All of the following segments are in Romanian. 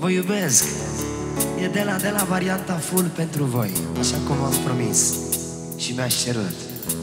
Vă iubesc. E de la varianta full pentru voi, așa cum am promis și mi-aș cerut.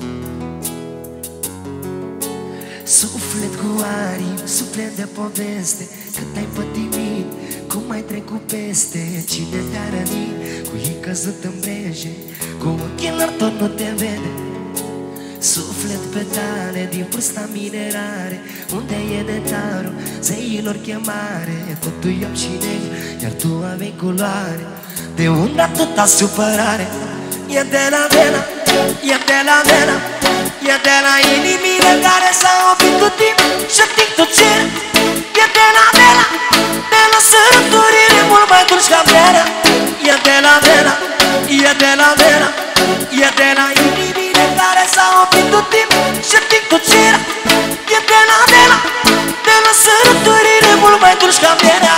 Suflet cu aripi, suflet de poveste, cât ai pătimit, cum ai trecut peste. Cine te-a rănit, cu ei căzut în breje, cu ochelor tot nu te vede. Suflet petale din vârsta minerare, unde e netarul zeilor chemare. Totul iau și negru, iar tu aveai culoare. De unde atâta supărare? E de la vena, e de la vena, e de la inimile care s-au oprit cu timp și ating tot cer. E de la vena, de la sărăturile mult mai dulci ca berea. E de la vena, e de la vena, e de la inimile care s-au oprit cu timp și ating tot cer. E de la vena, de la sărăturile mult mai dulci ca berea.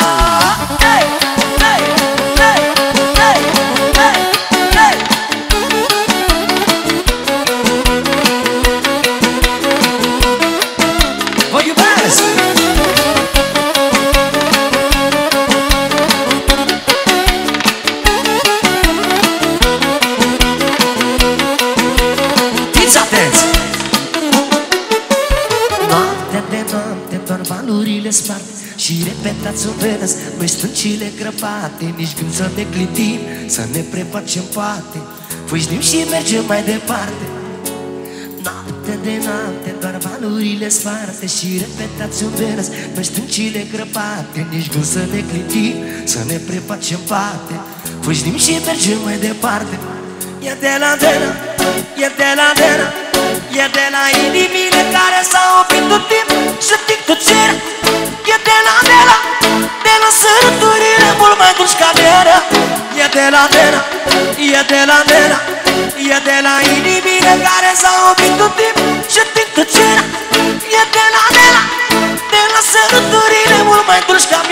Spart și repetați o venăs, noi stâncile crăpate, nici gând să ne clintim, să ne prefacem poate, fâșnim și mergem mai departe. Noapte de noapte, doar valurile sparte și repetați o venăs, noi stâncile crăpate, nici gând să ne clintim, să ne prefacem poate, fâșnim și mergem mai departe. E de la venă, e de la venă, e de la inimile care s-au oprit tot timp și ating tot cer. E de la vena, de la sărăturile mult mai dulci ca berea. E de la vena, e de la vena, e de la inimile care s-au oprit tot timp și ating tot cer. E de la vena, de la sărăturile mult mai dulci ca berea.